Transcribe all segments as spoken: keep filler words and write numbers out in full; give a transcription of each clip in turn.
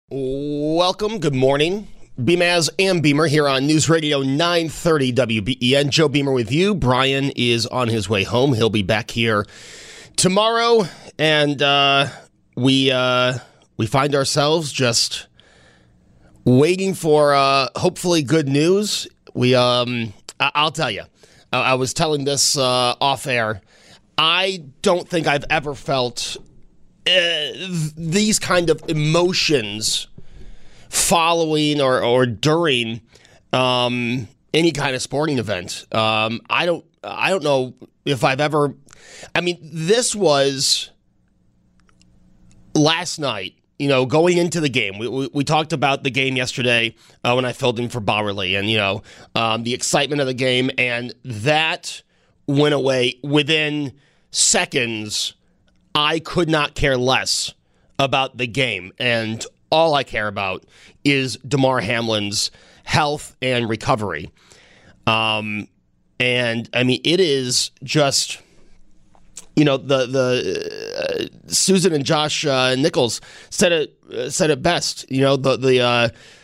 Welcome. Good morning. Beamaz and Beamer here on News Radio nine thirty W B E N. Joe Beamer with you. Brian is on his way home. He'll be back here tomorrow. And uh, we uh, we find ourselves just waiting for uh, hopefully good news. We um, I- I'll tell you, I-, I was telling this uh, off air. I don't think I've ever felt Uh, these kind of emotions following or, or during um, any kind of sporting event. Um, I don't I don't know if I've ever. I mean, this was last night. You know, going into the game, we we, we talked about the game yesterday uh, when I filled in for Bowerly, and you know um, the excitement of the game, and that went away within seconds. I could not care less about the game, and all I care about is Damar Hamlin's health and recovery. Um, and I mean, it is just, you know, the the uh, Susan and Josh uh, Nichols said it uh, said it best. You know, the the uh,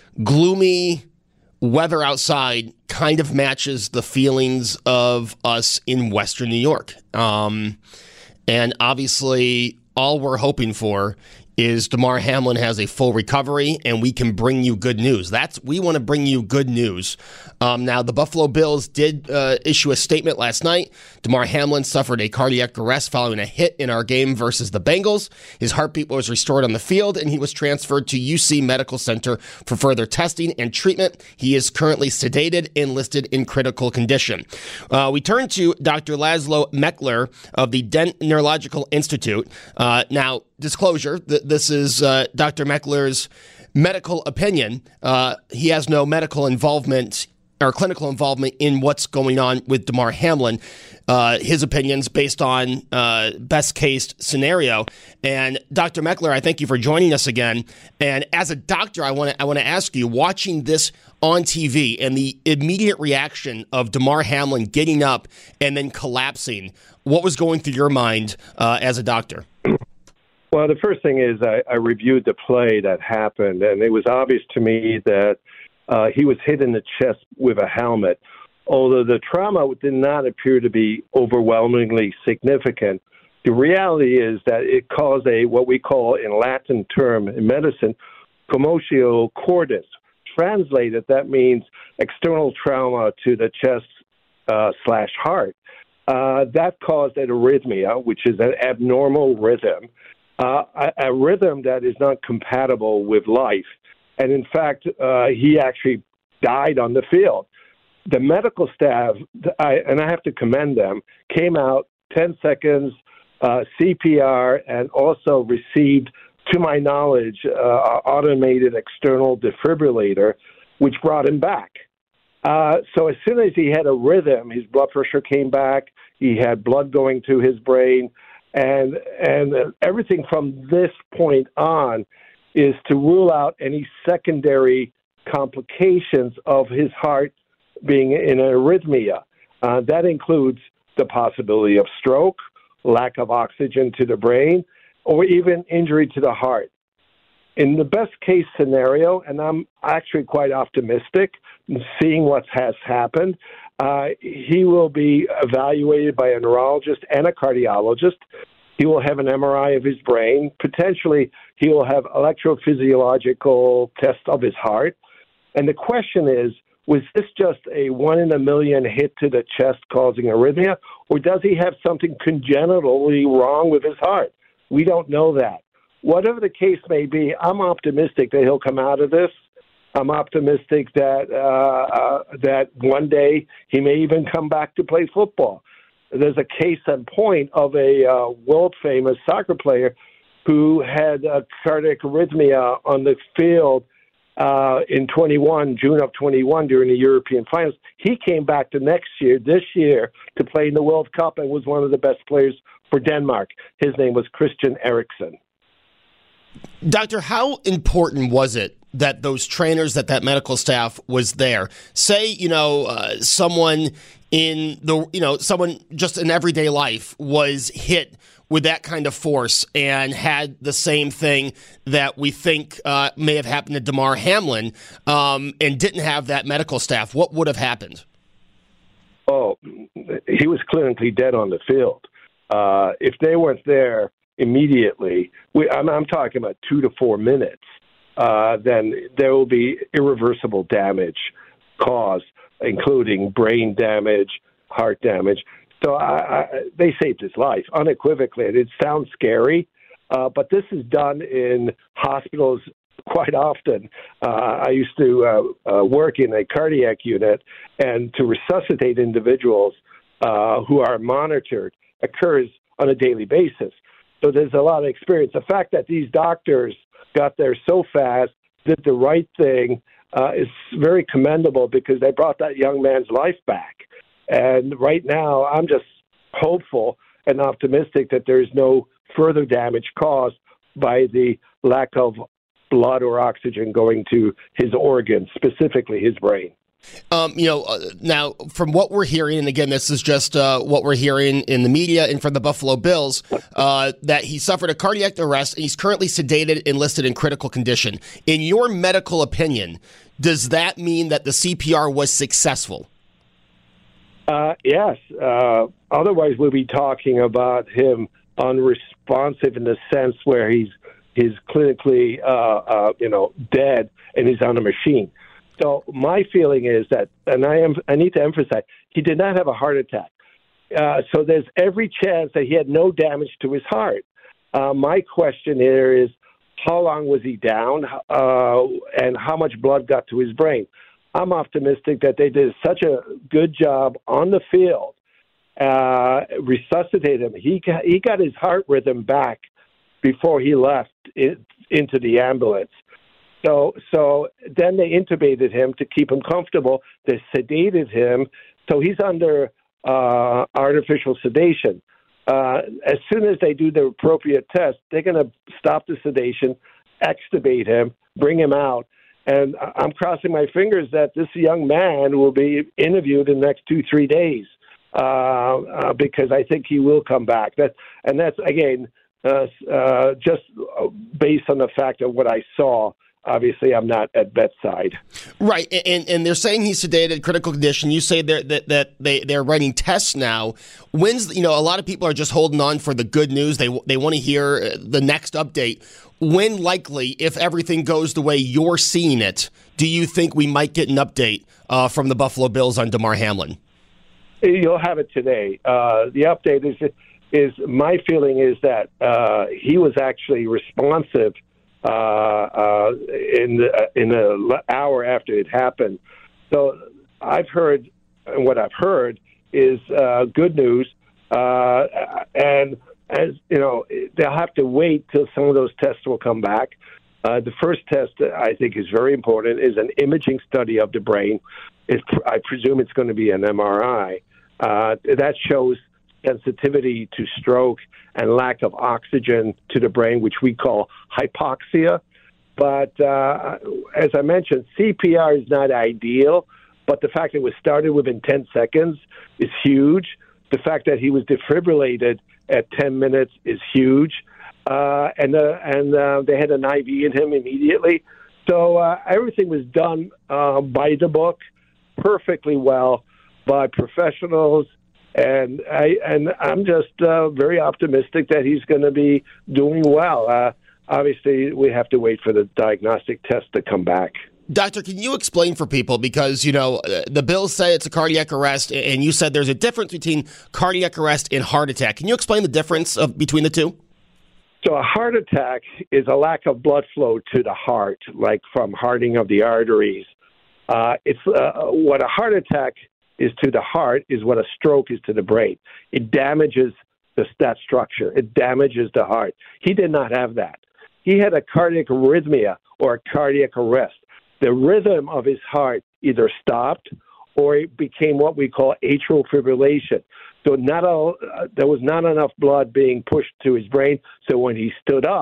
gloomy weather outside kind of matches the feelings of us in Western New York. Um, And obviously, all we're hoping for is Damar Hamlin has a full recovery, and we can bring you good news. That's we want to bring you good news. Um, now, the Buffalo Bills did uh, issue a statement last night. Damar Hamlin suffered a cardiac arrest following a hit in our game versus the Bengals. His heartbeat was restored on the field, and he was transferred to U C Medical Center for further testing and treatment. He is currently sedated and listed in critical condition. Uh, we turn to Doctor Laszlo Meckler of the Dent Neurological Institute. Uh, now, disclosure, th- this is uh, Doctor Meckler's medical opinion. Uh, he has no medical involvement or clinical involvement in what's going on with Damar Hamlin. Uh, his opinions based on uh, best case scenario. And Doctor Meckler, I thank you for joining us again. And as a doctor, I want to I want to ask you, watching this on T V and the immediate reaction of Damar Hamlin getting up and then collapsing, what was going through your mind uh, as a doctor? Well, the first thing is I, I reviewed the play that happened, and it was obvious to me that uh, he was hit in the chest with a helmet. Although the trauma did not appear to be overwhelmingly significant, the reality is that it caused a what we call in Latin term in medicine, commotio cordis. Translated, that means external trauma to the chest uh, slash heart. Uh, that caused an arrhythmia, which is an abnormal rhythm. Uh, a, a rhythm that is not compatible with life. And in fact, uh, he actually died on the field. The medical staff, I, and I have to commend them, came out ten seconds, uh, C P R, and also received, to my knowledge, uh, automated external defibrillator, which brought him back. Uh, so as soon as he had a rhythm, his blood pressure came back, he had blood going to his brain, And and everything from this point on is to rule out any secondary complications of his heart being in an arrhythmia. Uh, that includes the possibility of stroke, lack of oxygen to the brain, or even injury to the heart. In the best case scenario, and I'm actually quite optimistic, seeing what has happened, Uh, he will be evaluated by a neurologist and a cardiologist. He will have an M R I of his brain. Potentially, he will have electrophysiological tests of his heart. And the question is, was this just a one in a million hit to the chest causing arrhythmia, or does he have something congenitally wrong with his heart? We don't know that. Whatever the case may be, I'm optimistic that he'll come out of this. I'm optimistic that uh, uh, that one day he may even come back to play football. There's a case in point of a uh, world-famous soccer player who had a cardiac arrhythmia on the field uh, in twenty-one, June of twenty-one, during the European finals. He came back the next year, this year, to play in the World Cup and was one of the best players for Denmark. His name was Christian Eriksen. Doctor, how important was it that those trainers, that that medical staff was there? Say, you know, uh, someone in the, you know, someone just in everyday life was hit with that kind of force and had the same thing that we think uh, may have happened to Damar Hamlin um, and didn't have that medical staff. What would have happened? Oh, he was clinically dead on the field. Uh, if they weren't there immediately, we, I'm, I'm talking about two to four minutes, uh, then there will be irreversible damage caused, including brain damage, heart damage. So I, I, they saved his life unequivocally. And it sounds scary, uh, but this is done in hospitals quite often. Uh, I used to uh, uh, work in a cardiac unit, and to resuscitate individuals uh, who are monitored occurs on a daily basis. So there's a lot of experience. The fact that these doctors got there so fast, did the right thing, uh, is very commendable because they brought that young man's life back. And right now, I'm just hopeful and optimistic that there's no further damage caused by the lack of blood or oxygen going to his organs, specifically his brain. Um, you know, uh, now from what we're hearing, and again, this is just uh, what we're hearing in the media and from the Buffalo Bills, uh, that he suffered a cardiac arrest and he's currently sedated and listed in critical condition. In your medical opinion, does that mean that the C P R was successful? Uh, yes. Uh, otherwise, we'll be talking about him unresponsive in the sense where he's he's clinically, uh, uh, you know, dead and he's on a machine. So my feeling is that, and I am I need to emphasize, he did not have a heart attack. Uh, so there's every chance that he had no damage to his heart. Uh, my question here is, how long was he down, uh, and how much blood got to his brain? I'm optimistic that they did such a good job on the field, uh, resuscitated him. He got, he got his heart rhythm back before he left it, into the ambulance. So, so then they intubated him to keep him comfortable. They sedated him, so he's under uh, artificial sedation. Uh, as soon as they do the appropriate test, they're going to stop the sedation, extubate him, bring him out. And I'm crossing my fingers that this young man will be interviewed in the next two, three days, uh, uh, because I think he will come back. That, and that's, again, uh, uh, just based on the fact of what I saw. Obviously, I'm not at bedside. Right, and and they're saying he's sedated, critical condition. You say that that that they they're running tests now. When's you know a lot of people are just holding on for the good news. They they want to hear the next update. When likely, if everything goes the way you're seeing it, do you think we might get an update uh, from the Buffalo Bills on Damar Hamlin? You'll have it today. Uh, the update is is my feeling is that uh, he was actually responsive. Uh, uh, in the in the hour after it happened. So I've heard, and what I've heard is uh, good news. Uh, and as you know, they'll have to wait till some of those tests will come back. Uh, the first test, I think, is very important. Is an imaging study of the brain. It's, I presume it's going to be an M R I. Uh, that shows sensitivity to stroke and lack of oxygen to the brain, which we call hypoxia. But uh, as I mentioned, C P R is not ideal, but the fact that it was started within ten seconds is huge. The fact that he was defibrillated at ten minutes is huge. Uh, and uh, and uh, they had an I V in him immediately. So uh, everything was done uh, by the book, perfectly well, by professionals. And I and I'm just uh, very optimistic that he's going to be doing well. Uh, obviously, we have to wait for the diagnostic test to come back. Doctor, can you explain for people, because, you know, the Bills say it's a cardiac arrest, and you said there's a difference between cardiac arrest and heart attack. Can you explain the difference of between the two? So a heart attack is a lack of blood flow to the heart, like from hardening of the arteries. Uh, it's uh, what a heart attack is to the heart is what a stroke is to the brain. It damages the, that structure. It damages the heart. He did not have that. He had a cardiac arrhythmia or a cardiac arrest. The rhythm of his heart either stopped or it became what we call atrial fibrillation. So not all, uh, there was not enough blood being pushed to his brain. So when he stood up,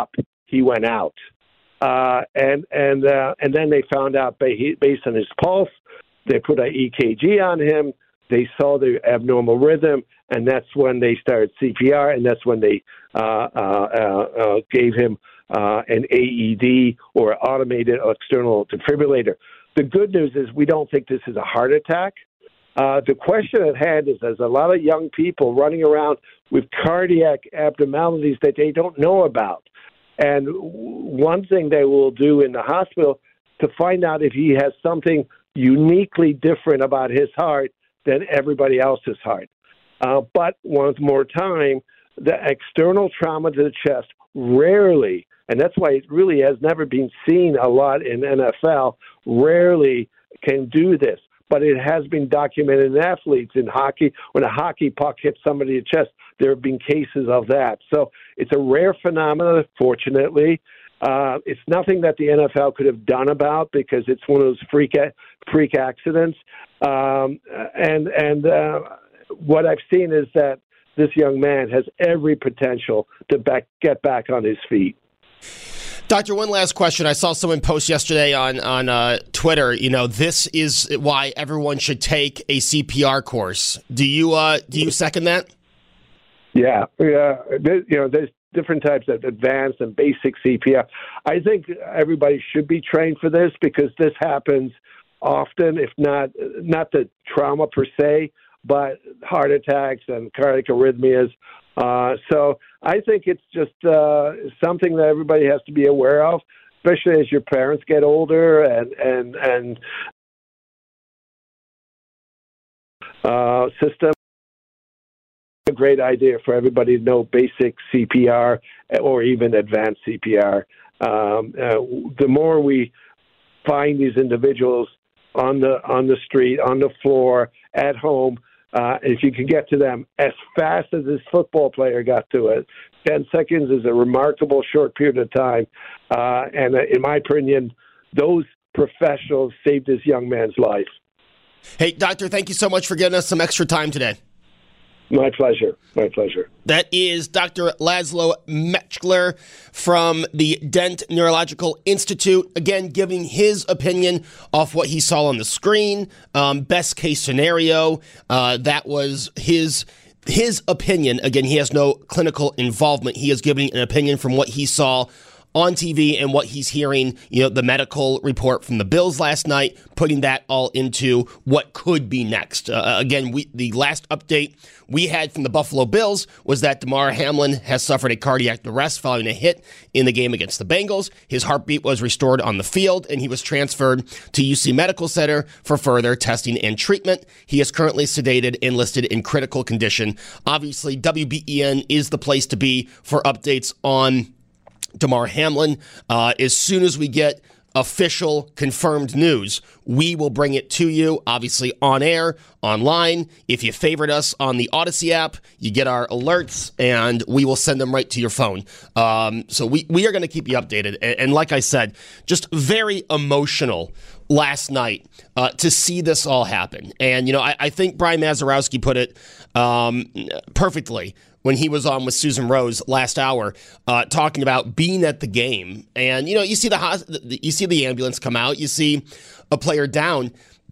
he went out. Uh, and and uh, and then they found out based on his pulse, they put an E K G on him. They saw the abnormal rhythm, and that's when they started C P R, and that's when they uh, uh, uh, uh, gave him uh, an A E D or automated external defibrillator. The good news is we don't think this is a heart attack. Uh, the question at hand is there's a lot of young people running around with cardiac abnormalities that they don't know about. And one thing they will do in the hospital to find out if he has something uniquely different about his heart than everybody else's heart. Uh, but one more time, the external trauma to the chest rarely, and that's why it really has never been seen a lot in N F L, rarely can do this. But it has been documented in athletes in hockey. When a hockey puck hits somebody in the chest, there have been cases of that. So it's a rare phenomenon, fortunately. Uh, it's nothing that the N F L could have done about because it's one of those freak freak accidents. Um, and and uh, what I've seen is that this young man has every potential to back, get back on his feet. Doctor, one last question. I saw someone post yesterday on on uh, Twitter. You know, this is why everyone should take a C P R course. Do you uh, do you second that? Yeah, yeah. You know, there's different types of advanced and basic C P R. I think everybody should be trained for this because this happens often, if not not the trauma per se, but heart attacks and cardiac arrhythmias. Uh, so I think it's just uh, something that everybody has to be aware of, especially as your parents get older and and and uh, system. A great idea for everybody to know basic C P R or even advanced C P R. Um, uh, the more we find these individuals on the on the street, on the floor, at home, uh, if you can get to them as fast as this football player got to it, ten seconds is a remarkable short period of time. Uh, and in my opinion, those professionals saved this young man's life. Hey, Doctor, thank you so much for giving us some extra time today. My pleasure. My pleasure. That is Doctor Laszlo Mechtler from the Dent Neurological Institute. Again, giving his opinion off what he saw on the screen. Um, best case scenario, uh, that was his his opinion. Again, he has no clinical involvement. He is giving an opinion from what he saw on T V and what he's hearing, you know, the medical report from the Bills last night, putting that all into what could be next. Uh, again, we the last update we had from the Buffalo Bills was that Damar Hamlin has suffered a cardiac arrest following a hit in the game against the Bengals. His heartbeat was restored on the field, and he was transferred to U C Medical Center for further testing and treatment. He is currently sedated and listed in critical condition. Obviously, W B E N is the place to be for updates on Damar Hamlin. Uh, as soon as we get official confirmed news, we will bring it to you, obviously on air, online. If you favorite us on the Odyssey app, you get our alerts, and we will send them right to your phone. Um, so we, we are going to keep you updated. And, and like I said, just very emotional last night uh, to see this all happen. And, you know, I, I think Brian Mazurowski put it um, perfectly when he was on with Susan Rose last hour, uh, talking about being at the game. And, you know, you see the you see the ambulance come out, you see a player down.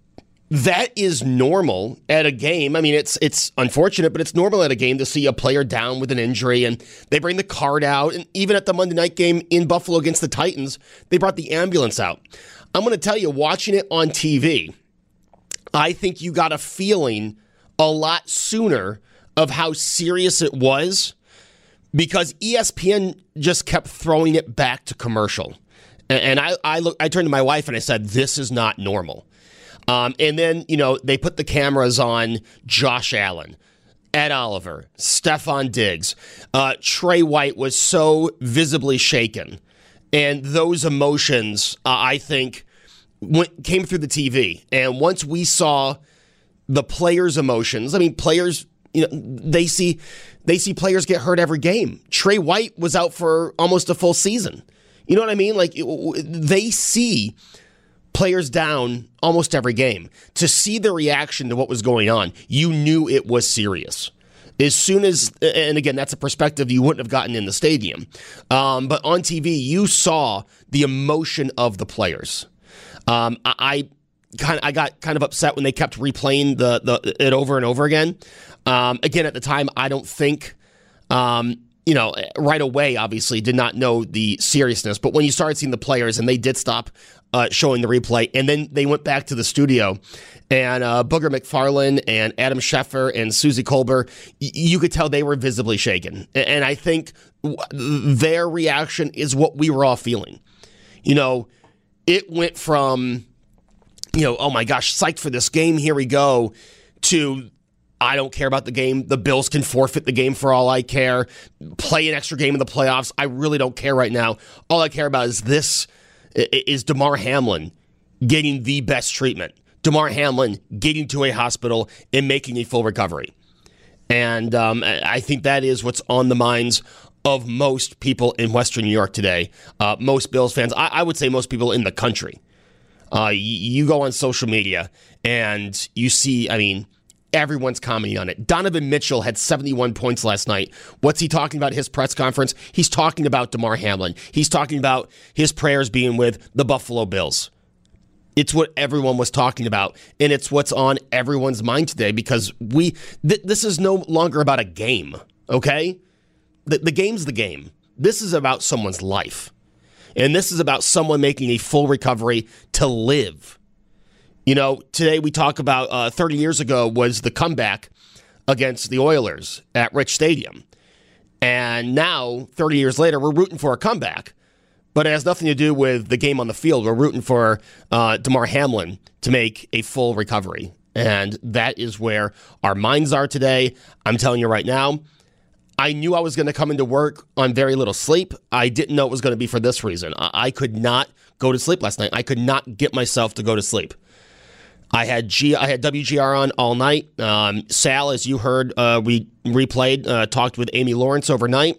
That is normal at a game. I mean, it's it's unfortunate, but it's normal at a game to see a player down with an injury, and they bring the cart out. And even at the Monday night game in Buffalo against the Titans, they brought the ambulance out. I'm going to tell you, watching it on T V, I think you got a feeling a lot sooner of how serious it was because E S P N just kept throwing it back to commercial. And I I, look, I turned to my wife and I said, this is not normal. Um, and then, you know, they put the cameras on Josh Allen, Ed Oliver, Stephon Diggs. Uh, Trey White was so visibly shaken. And those emotions, uh, I think, went, came through the T V. And once we saw the players' emotions, I mean, players... You know, they see they see players get hurt every game. Trey White was out for almost a full season. You know what I mean? Like, they see players down almost every game. To see the reaction to what was going on, you knew it was serious. As soon as, and again, that's a perspective you wouldn't have gotten in the stadium. Um, but on T V, you saw the emotion of the players. Um, I, I kind of, I got kind of upset when they kept replaying the, the it over and over again. Um, again, at the time, I don't think, um, you know, right away, obviously, did not know the seriousness. But when you started seeing the players and they did stop uh, showing the replay, and then they went back to the studio, and uh, Booger McFarland and Adam Schefter and Susie Colbert, y- you could tell they were visibly shaken. And I think w- their reaction is what we were all feeling. You know, it went from, you know, oh my gosh, psyched for this game, here we go, to I don't care about the game. The Bills can forfeit the game for all I care. Play an extra game in the playoffs. I really don't care right now. All I care about is this, is Damar Hamlin getting the best treatment. Damar Hamlin getting to a hospital and making a full recovery. And um, I think that is what's on the minds of most people in Western New York today. Uh, most Bills fans, I, I would say most people in the country. Uh, you, you go on social media and you see, I mean, everyone's commenting on it. Donovan Mitchell had seventy-one points last night. What's he talking about at his press conference? He's talking about Damar Hamlin. He's talking about his prayers being with the Buffalo Bills. It's what everyone was talking about, and it's what's on everyone's mind today because we th- this is no longer about a game, okay? The, the game's the game. This is about someone's life, and this is about someone making a full recovery to live. You know, today we talk about uh, thirty years ago was the comeback against the Oilers at Rich Stadium. And now, thirty years later, we're rooting for a comeback. But it has nothing to do with the game on the field. We're rooting for uh, Damar Hamlin to make a full recovery. And that is where our minds are today. I'm telling you right now, I knew I was going to come into work on very little sleep. I didn't know it was going to be for this reason. I, I could not go to sleep last night. I could not get myself to go to sleep. I had G, I had W G R on all night. Um, Sal, as you heard, uh, we replayed, uh, talked with Amy Lawrence overnight,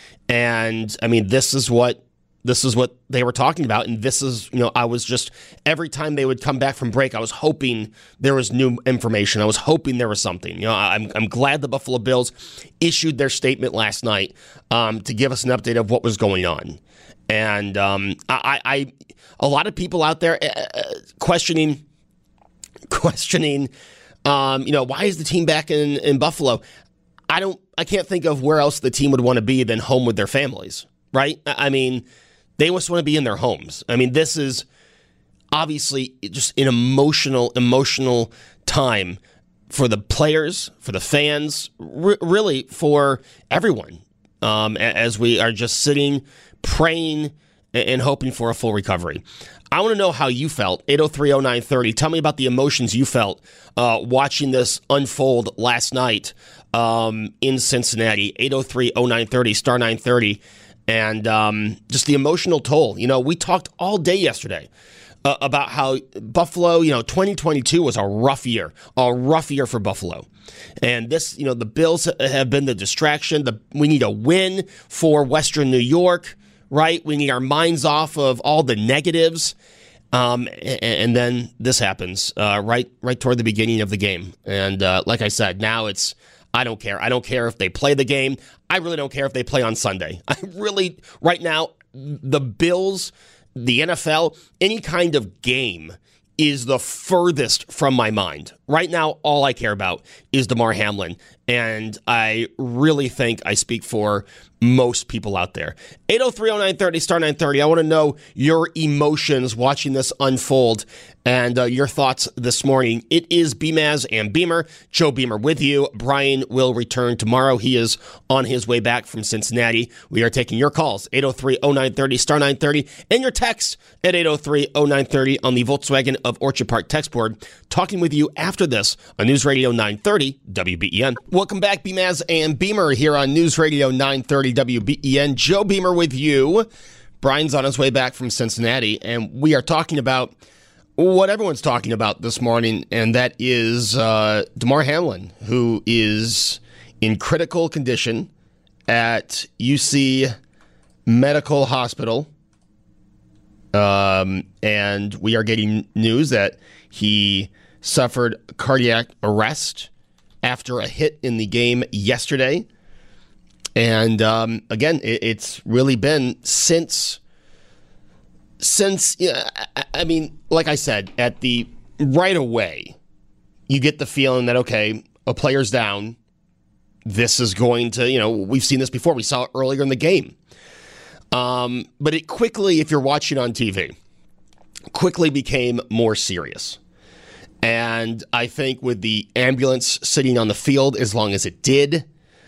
and I mean, this is what this is what they were talking about, and this is, you know, I was just every time they would come back from break, I was hoping there was new information. I was hoping there was something. You know, I'm I'm glad the Buffalo Bills issued their statement last night um, to give us an update of what was going on, and um, I, I a lot of people out there uh, questioning. questioning, um, you know, why is the team back in, in Buffalo? I don't, I can't think of where else the team would want to be than home with their families, right? I mean, they just want to be in their homes. I mean, this is obviously just an emotional, emotional time for the players, for the fans, r- really for everyone, um, as we are just sitting, praying, and hoping for a full recovery. I want to know how you felt. eight oh three oh nine thirty. Tell me about the emotions you felt uh, watching this unfold last night um, in Cincinnati. eight oh three oh nine thirty, star nine thirty. And um, just the emotional toll. You know, we talked all day yesterday uh, about how Buffalo, you know, twenty twenty-two was a rough year, a rough year for Buffalo. And this, you know, the Bills have been the distraction. The, we need a win for Western New York. Right? We need our minds off of all the negatives. Um, and, and then this happens uh, right right toward the beginning of the game. And uh, like I said, now it's, I don't care. I don't care if they play the game. I really don't care if they play on Sunday. I really, right now, the Bills, the N F L, any kind of game is the furthest from my mind. Right now, all I care about is Damar Hamlin. And I really think I speak for most people out there. eight oh three oh nine thirty, star nine thirty. I want to know your emotions watching this unfold and uh, your thoughts this morning. It is B-Maz and Beamer. Joe Beamer with you. Brian will return tomorrow. He is on his way back from Cincinnati. We are taking your calls, eight oh three oh nine thirty, star nine thirty, and your texts at eight oh three oh nine thirty on the Volkswagen of Orchard Park text board. Talking with you after this on News Radio nine thirty W B E N. Welcome back, B-Maz and Beamer here on News Radio nine thirty W B E N. Joe Beamer with you. Brian's on his way back from Cincinnati, and we are talking about what everyone's talking about this morning, and that is uh, Damar Hamlin, who is in critical condition at U C Medical Hospital. Um, and we are getting news that he suffered cardiac arrest after a hit in the game yesterday. And um, again, it, it's really been since, since yeah, I, I mean, like I said, at the right away, you get the feeling that, okay, a player's down. This is going to, you know, we've seen this before. We saw it earlier in the game. Um, but it quickly, if you're watching on T V, quickly became more serious. And I think with the ambulance sitting on the field as long as it did,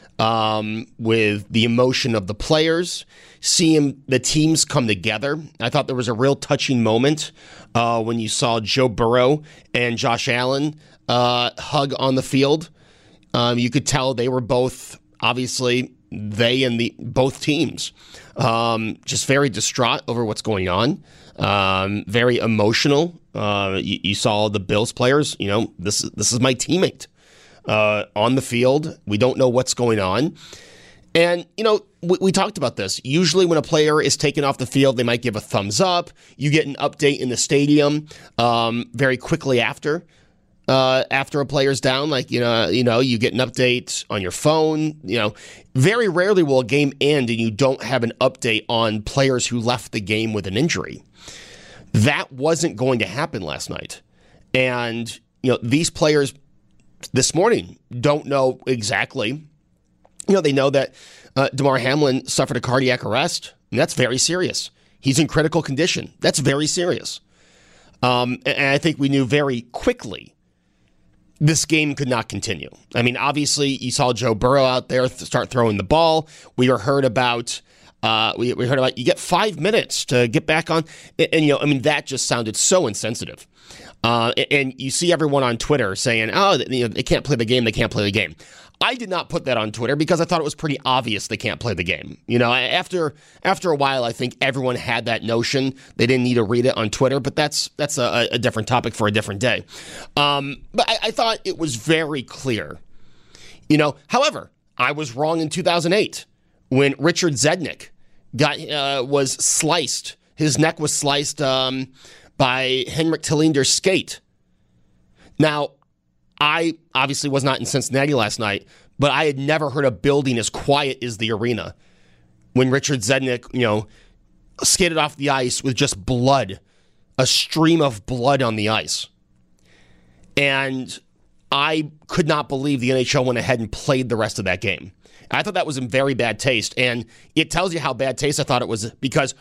um, with the emotion of the players, seeing the teams come together, I thought there was a real touching moment uh, when you saw Joe Burrow and Josh Allen uh, hug on the field. Um, you could tell they were both, obviously, they and the both teams, um, just very distraught over what's going on, um, very emotional. Uh, you, you saw the Bills players, you know, this, this is my teammate uh, on the field. We don't know what's going on. And, you know, we, we talked about this. Usually when a player is taken off the field, they might give a thumbs up. You get an update in the stadium um, very quickly after. Uh, after a player's down, like, you know, you know, you get an update on your phone. You know, very rarely will a game end and you don't have an update on players who left the game with an injury. That wasn't going to happen last night. And, you know, these players this morning don't know exactly. You know, they know that uh, Damar Hamlin suffered a cardiac arrest, and that's very serious. He's in critical condition. That's very serious. Um, and I think we knew very quickly this game could not continue. I mean, obviously, you saw Joe Burrow out there th- start throwing the ball. We heard about, uh, we, we heard about you get five minutes to get back on, and, and you know, I mean, that just sounded so insensitive. Uh, and, and you see everyone on Twitter saying, "Oh, you know, they can't play the game. They can't play the game." I did not put that on Twitter because I thought it was pretty obvious they can't play the game. You know, after after a while, I think everyone had that notion. They didn't need to read it on Twitter, but that's that's a, a different topic for a different day. Um, but I, I thought it was very clear. You know, however, I was wrong in two thousand eight when Richard Zednick got uh, was sliced. His neck was sliced um, by Henrik Tillinder's skate. Now, I obviously was not in Cincinnati last night, but I had never heard a building as quiet as the arena when Richard Zednick, you know, skated off the ice with just blood, a stream of blood on the ice. And I could not believe the N H L went ahead and played the rest of that game. I thought that was in very bad taste, and it tells you how bad taste I thought it was because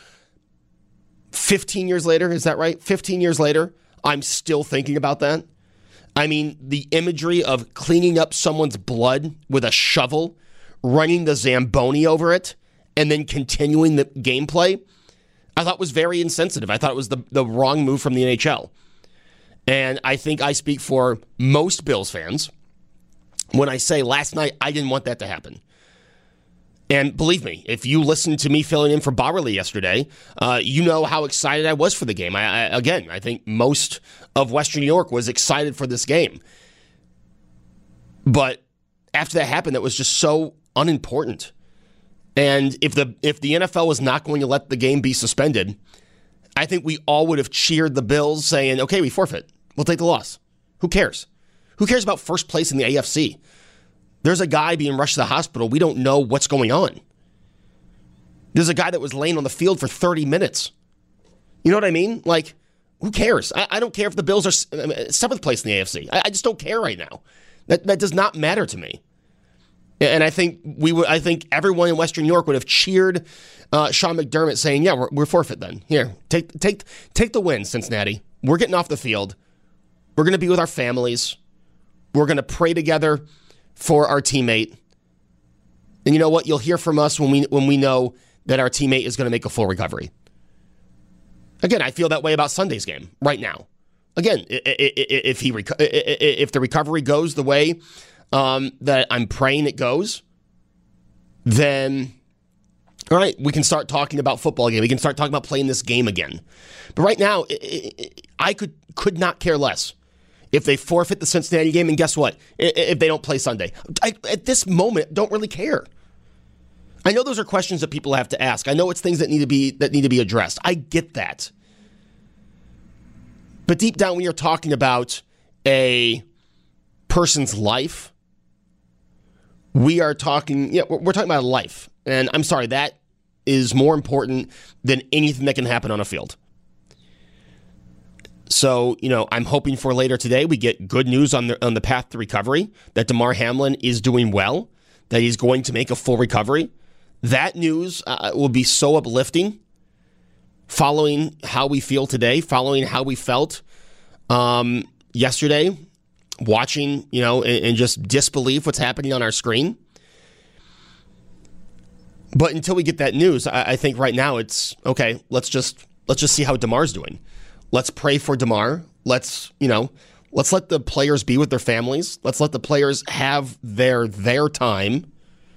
fifteen years later, is that right? fifteen years later, I'm still thinking about that. I mean, the imagery of cleaning up someone's blood with a shovel, running the Zamboni over it, and then continuing the gameplay, I thought was very insensitive. I thought it was the, the wrong move from the N H L. And I think I speak for most Bills fans when I say last night I didn't want that to happen. And believe me, if you listened to me filling in for Bauerle yesterday, uh, you know how excited I was for the game. I, I, again, I think most of Western New York was excited for this game. But after that happened, it was just so unimportant. And if the if the N F L was not going to let the game be suspended, I think we all would have cheered the Bills saying, okay, we forfeit. We'll take the loss. Who cares? Who cares about first place in the A F C? There's a guy being rushed to the hospital. We don't know what's going on. There's a guy that was laying on the field for thirty minutes. You know what I mean? Like, who cares? I, I don't care if the Bills are seventh place in the A F C. I, I just don't care right now. That that does not matter to me. And I think we would. I think everyone in Western New York would have cheered uh, Sean McDermott, saying, "Yeah, we're, we're forfeit then. Here, take take take the win, Cincinnati. We're getting off the field. We're going to be with our families. We're going to pray together for our teammate. And you know what? You'll hear from us when we when we know that our teammate is going to make a full recovery." Again, I feel that way about Sunday's game right now. Again, if he if the recovery goes the way um, that I'm praying it goes, then all right, we can start talking about football again. We can start talking about playing this game again. But right now, I could could not care less if they forfeit the Cincinnati game. And guess what? If they don't play Sunday, I, at this moment, don't really care. I know those are questions that people have to ask. I know it's things that need to be that need to be addressed. I get that. But deep down, when you're talking about a person's life We are talking, yeah, we're, we're talking about life. And I'm sorry, that is more important than anything that can happen on a field. So, you know, I'm hoping for later today we get good news on the on the path to recovery, that Damar Hamlin is doing well, that he's going to make a full recovery. That news uh, will be so uplifting following how we feel today, following how we felt um, yesterday, watching, you know, and, and just disbelief what's happening on our screen. But until we get that news, I, I think right now it's, okay, let's just let's just see how Damar's doing. Let's pray for Damar. Let's, you know, let's let the players be with their families. Let's let the players have their their time.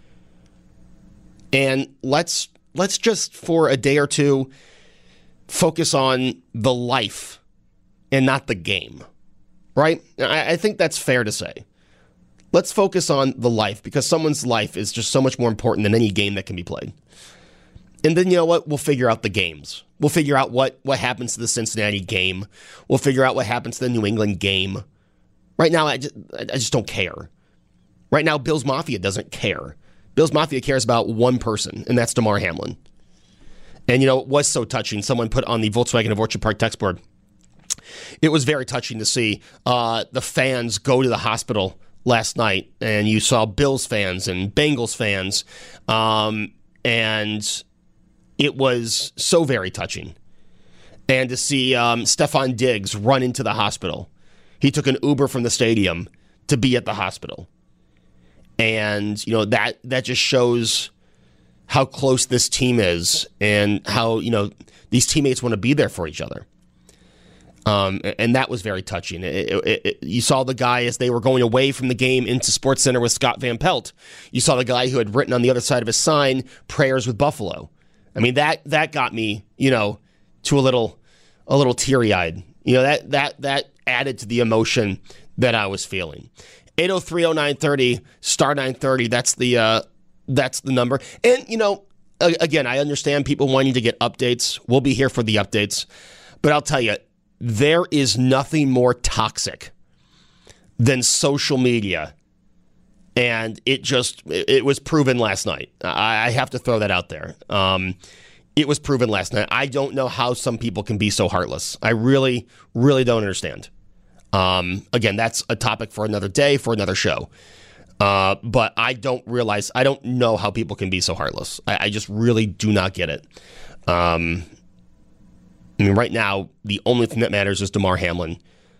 And let's let's just for a day or two focus on the life and not the game. Right? I, I think that's fair to say. Let's focus on the life, because someone's life is just so much more important than any game that can be played. And then, you know what? We'll figure out the games. We'll figure out what, what happens to the Cincinnati game. We'll figure out what happens to the New England game. Right now, I just, I just don't care. Right now, Bills Mafia doesn't care. Bills Mafia cares about one person, and that's Damar Hamlin. And, you know, it was so touching. Someone put on the Volkswagen of Orchard Park text board. It was very touching to see uh, the fans go to the hospital last night, and you saw Bills fans and Bengals fans, um, and it was so very touching. And to see um, Stefon Diggs run into the hospital. He took an Uber from the stadium to be at the hospital. And, you know, that that just shows how close this team is and how, you know, these teammates want to be there for each other. Um, and that was very touching. It, it, it, you saw the guy as they were going away from the game into SportsCenter with Scott Van Pelt. You saw the guy who had written on the other side of his sign, "Prayers with Buffalo." I mean, that that got me, you know, to a little a little teary-eyed. You know, that that that added to the emotion that I was feeling. eight oh three oh nine thirty, star nine thirty, that's the uh, that's the number. And, you know, again, I understand people wanting to get updates. We'll be here for the updates. But I'll tell you, there is nothing more toxic than social media. And it just, it was proven last night. I have to throw that out there. Um, it was proven last night. I don't know how some people can be so heartless. I really, really don't understand. Um, again, that's a topic for another day, for another show. Uh, but I don't realize, I don't know how people can be so heartless. I, I just really do not get it. Um, I mean, right now, the only thing that matters is Damar Hamlin.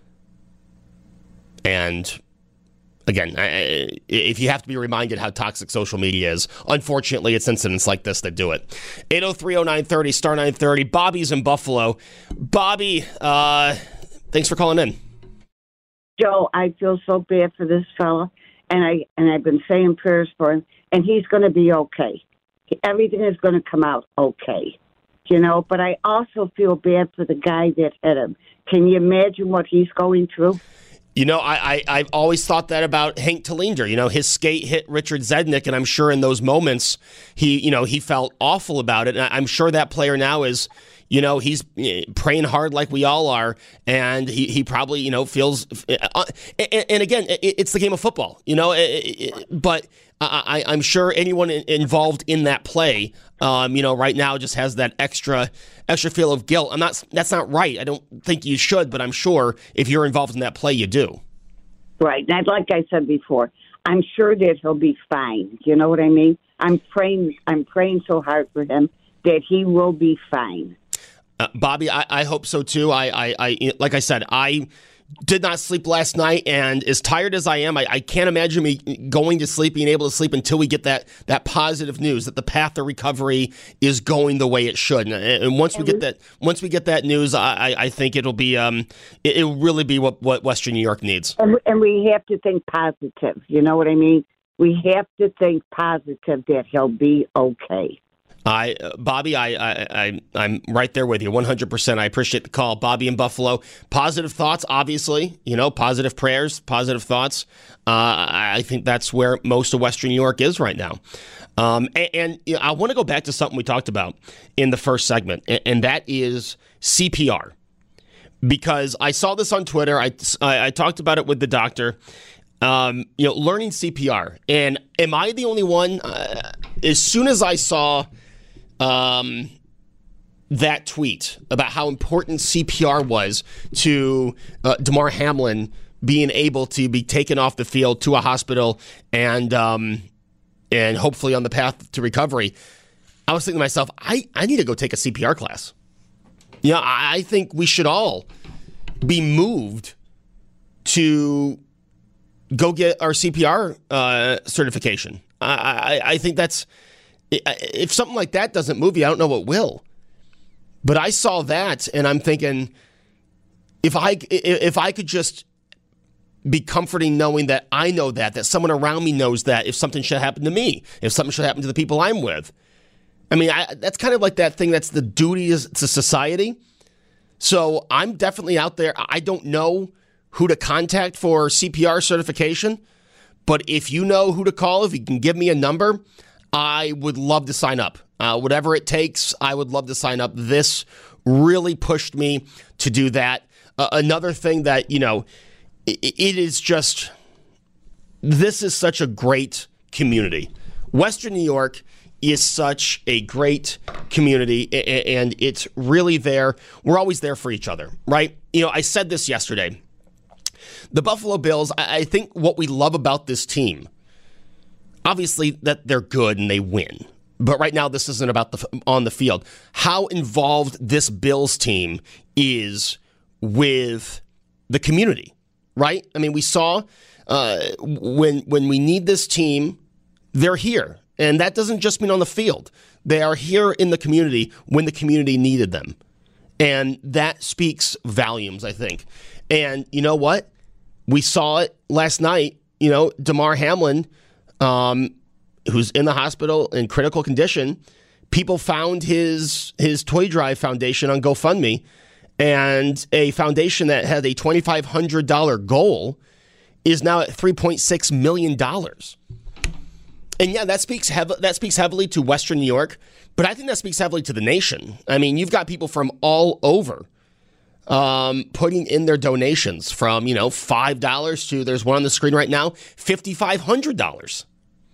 And again, I, if you have to be reminded how toxic social media is, unfortunately, it's incidents like this that do it. eight oh three oh nine thirty, star nine thirty. Bobby's in Buffalo. Bobby, uh, thanks for calling in. Joe, I feel so bad for this fella, and I and I've been saying prayers for him, and he's going to be okay. Everything is going to come out okay, you know. But I also feel bad for the guy that hit him. Can you imagine what he's going through? You know, I, I, I've always thought that about Hank Tallinder. You know, his skate hit Richard Zednick, and I'm sure in those moments he, you know, he felt awful about it. And I'm sure that player now is, you know, he's praying hard like we all are, and he, he probably, you know, feels. Uh, and, and again, it, it's the game of football, you know. It, it, but I, I'm sure anyone involved in that play, um, you know, right now just has that extra extra feel of guilt. I'm not. That's not right. I don't think you should, but I'm sure if you're involved in that play, you do. Right, and like I said before, I'm sure that he'll be fine. You know what I mean? I'm praying. I'm praying so hard for him that he will be fine. Uh, Bobby, I, I hope so too. I, I, I, like I said, I did not sleep last night, and as tired as I am, I, I can't imagine me going to sleep, being able to sleep until we get that that positive news that the path to recovery is going the way it should. And, and once we get that, once we get that news, I, I think it'll be, um, it, it'll really be what, what Western New York needs. And, and we have to think positive. You know what I mean? We have to think positive that he'll be okay. I, uh, Bobby, I, I, I, I'm right there with you, one hundred percent. I appreciate the call. Bobby in Buffalo. Positive thoughts, obviously, you know, positive prayers, positive thoughts. Uh, I think that's where most of Western New York is right now. Um, and and you know, I want to go back to something we talked about in the first segment, and, and that is C P R. Because I saw this on Twitter. I, I, I talked about it with the doctor. Um, you know, learning C P R. And am I the only one? Uh, as soon as I saw um, that tweet about how important C P R was to uh, Damar Hamlin being able to be taken off the field to a hospital and um, and hopefully on the path to recovery, I was thinking to myself, I, I need to go take a C P R class. You know, I, I think we should all be moved to go get our C P R uh, certification. I, I, I think that's, if something like that doesn't move you, I don't know what will. But I saw that and I'm thinking, if I if I could just be comforting knowing that I know that, that someone around me knows that if something should happen to me, if something should happen to the people I'm with. I mean, I, that's kind of like that thing that's the duty to society. So I'm definitely out there. I don't know who to contact for C P R certification, but if you know who to call, if you can give me a number, I would love to sign up. Uh, whatever it takes, I would love to sign up. This really pushed me to do that. Uh, another thing that, you know, it, it is just, this is such a great community. Western New York is such a great community, and it's really there. We're always there for each other, right? You know, I said this yesterday. The Buffalo Bills, I think what we love about this team, obviously that they're good and they win. But right now, this isn't about the on the field. How involved this Bills team is with the community, right? I mean, we saw uh, when when we need this team, they're here. And that doesn't just mean on the field. They are here in the community when the community needed them. And that speaks volumes, I think. And you know what? We saw it last night. You know, Damar Hamlin, um, who's in the hospital in critical condition, people found his his toy drive foundation on GoFundMe, and a foundation that had a twenty-five hundred dollars goal is now at three point six million dollars. And yeah, that speaks hev- that speaks heavily to Western New York, but I think that speaks heavily to the nation. I mean, you've got people from all over um, putting in their donations, from, you know, five dollars to, there's one on the screen right now, five thousand five hundred dollars.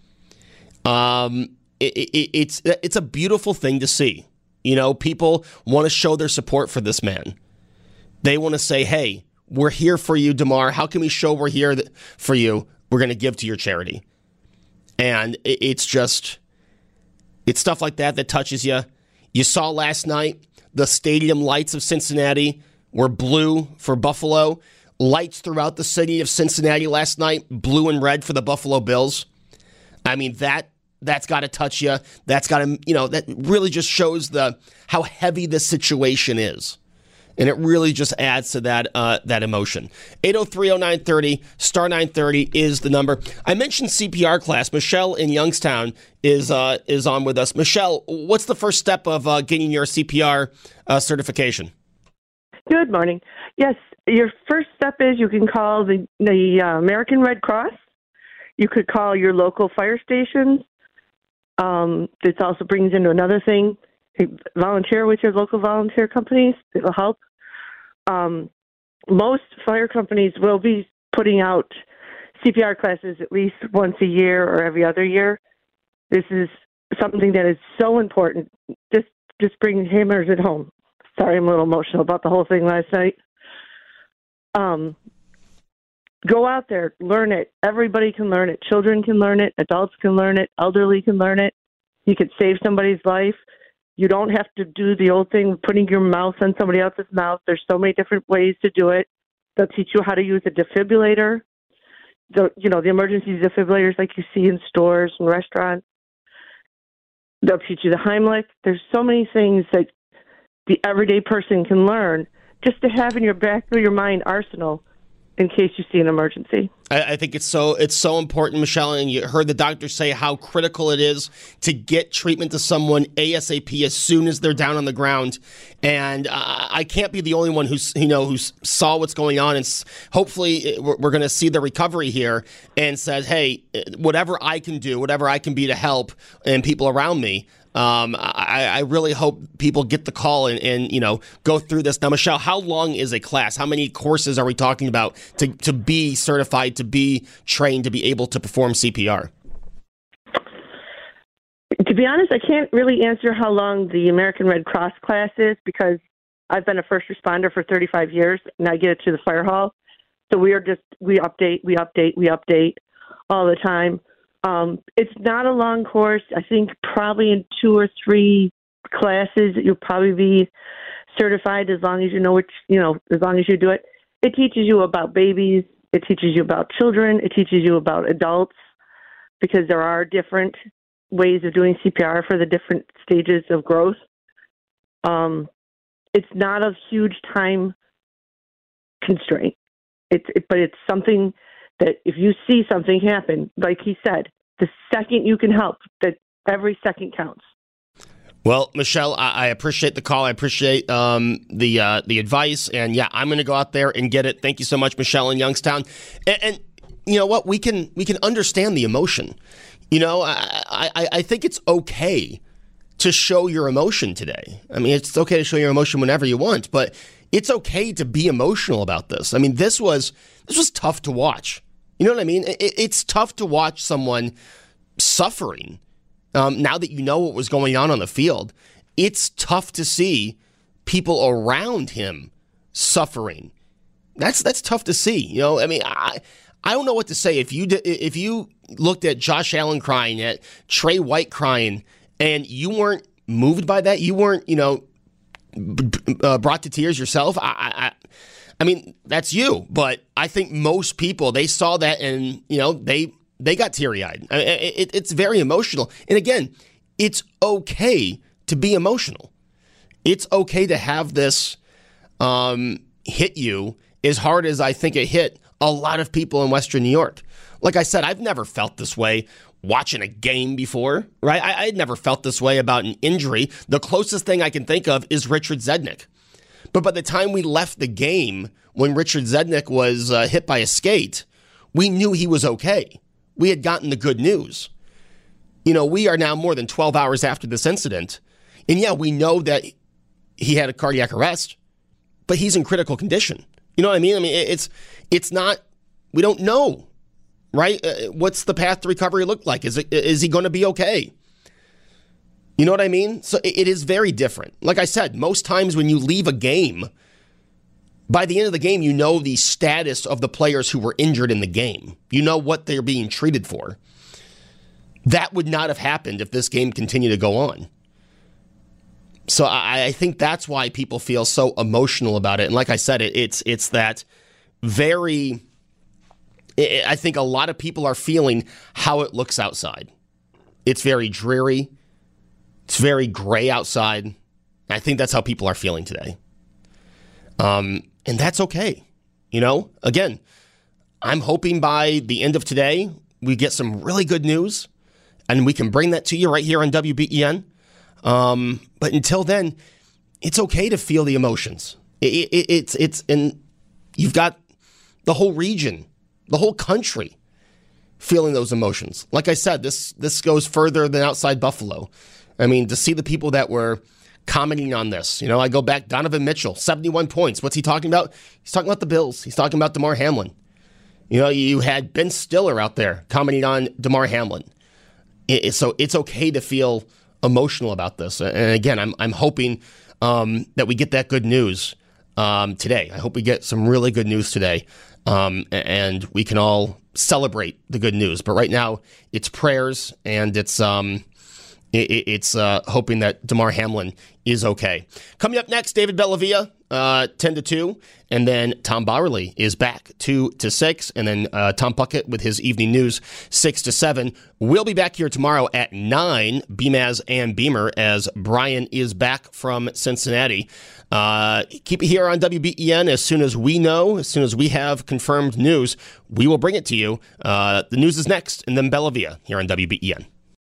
Um, it, it, it's it's a beautiful thing to see. You know, people want to show their support for this man. They want to say, hey, we're here for you, Damar. How can we show we're here th- for you? We're going to give to your charity. And it, it's just, it's stuff like that that touches you. You saw last night, the stadium lights of Cincinnati were blue for Buffalo. Lights throughout the city of Cincinnati last night, blue and red for the Buffalo Bills. I mean, that, that's got to touch you. That's got to, you know, that really just shows the how heavy this situation is. And it really just adds to that uh, that emotion. eight oh three oh nine thirty, star nine thirty is the number. I mentioned C P R class. Michelle in Youngstown is uh, is on with us. Michelle, what's the first step of uh, getting your C P R uh, certification? Good morning. Yes, your first step is you can call the, the uh, American Red Cross. You could call your local fire stations. Um, this also brings into another thing. Volunteer with your local volunteer companies. It will help. Um, most fire companies will be putting out C P R classes at least once a year or every other year. This is something that is so important. Just, just bring hammers at home. Sorry, I'm a little emotional about the whole thing last night. Um, go out there, learn it. Everybody can learn it. Children can learn it. Adults can learn it. Elderly can learn it. You could save somebody's life. You don't have to do the old thing of putting your mouth on somebody else's mouth. There's so many different ways to do it. They'll teach you how to use a defibrillator. The, you know, the emergency defibrillators like you see in stores and restaurants. They'll teach you the Heimlich. There's so many things that the everyday person can learn just to have in your back of your mind arsenal in case you see an emergency. I, I think it's so it's so important, Michelle, and you heard the doctor say how critical it is to get treatment to someone ASAP as soon as they're down on the ground. And uh, I can't be the only one who's you know who saw what's going on, and hopefully we're, we're going to see the recovery here and said, hey, whatever I can do, whatever I can be to help, and people around me. Um, I, I really hope people get the call and, and, you know, go through this. Now, Michelle, how long is a class? How many courses are we talking about to, to be certified, to be trained, to be able to perform C P R? To be honest, I can't really answer how long the American Red Cross class is because I've been a first responder for thirty-five years, and I get it to the fire hall. So we are just, we update, we update, we update all the time. Um, it's not a long course. I think probably in two or three classes you'll probably be certified as long as you know which, you know, as long as you do it. It teaches you about babies. It teaches you about children. It teaches you about adults because there are different ways of doing C P R for the different stages of growth. Um, it's not a huge time constraint. It's, it, but it's something that if you see something happen, like he said, the second you can help, that every second counts. Well, Michelle, I, I appreciate the call. I appreciate um, the uh, the advice. And, yeah, I'm going to go out there and get it. Thank you so much, Michelle in Youngstown. And, and you know what? We can we can understand the emotion. You know, I, I, I think it's okay to show your emotion today. I mean, it's okay to show your emotion whenever you want, but it's okay to be emotional about this. I mean, this was this was tough to watch. You know what I mean? It, it's tough to watch someone suffering um, now that you know what was going on on the field. It's tough to see people around him suffering. That's that's tough to see. You know, I mean, I I don't know what to say. If you did, if you looked at Josh Allen crying, at Trey White crying, and you weren't moved by that, you weren't, you know, uh, brought to tears yourself. I, I, I mean, that's you. But I think most people, they saw that and, you know, they they got teary-eyed. I mean, it, it's very emotional. And again, it's okay to be emotional. It's okay to have this um, hit you as hard as I think it hit a lot of people in Western New York. Like I said, I've never felt this way watching a game before, right? I had never felt this way about an injury. The closest thing I can think of is Richard Zednick. But by the time we left the game, when Richard Zednick was uh, hit by a skate, we knew he was okay. We had gotten the good news. You know, we are now more than twelve hours after this incident. And yeah, we know that he had a cardiac arrest, but he's in critical condition. You know what I mean? I mean, it's it's not, we don't know. Right? Uh, what's the path to recovery look like? Is it, is he going to be okay? You know what I mean? So it, it is very different. Like I said, most times when you leave a game, by the end of the game, you know the status of the players who were injured in the game. You know what they're being treated for. That would not have happened if this game continued to go on. So I, I think that's why people feel so emotional about it. And like I said, it, it's it's that very... I think a lot of people are feeling how it looks outside. It's very dreary. It's very gray outside. I think that's how people are feeling today. Um, and that's okay. You know, again, I'm hoping by the end of today, we get some really good news and we can bring that to you right here on W B E N. Um, but until then, it's okay to feel the emotions. It, it, it's, it's, and you've got the whole region, the whole country feeling those emotions. Like I said, this this goes further than outside Buffalo. I mean, to see the people that were commenting on this, you know, I go back, Donovan Mitchell, seventy-one points. What's he talking about? He's talking about the Bills. He's talking about DeMar Hamlin. You know, you had Ben Stiller out there commenting on DeMar Hamlin. It, it, so it's okay to feel emotional about this. And again, I'm I'm hoping um, that we get that good news um, today. I hope we get some really good news today. Um, and we can all celebrate the good news. But right now, it's prayers and it's um, it, it's uh, hoping that DeMar Hamlin is okay. Coming up next, David Bellavia, uh, ten to two, and then Tom Bauerle is back two to six, and then uh, Tom Puckett with his evening news six to seven. We'll be back here tomorrow at nine, Beamaz and Beamer, as Brian is back from Cincinnati. Uh, keep it here on W B E N. As soon as we know, as soon as we have confirmed news, we will bring it to you. Uh, the news is next, and then Bellavia here on W B E N.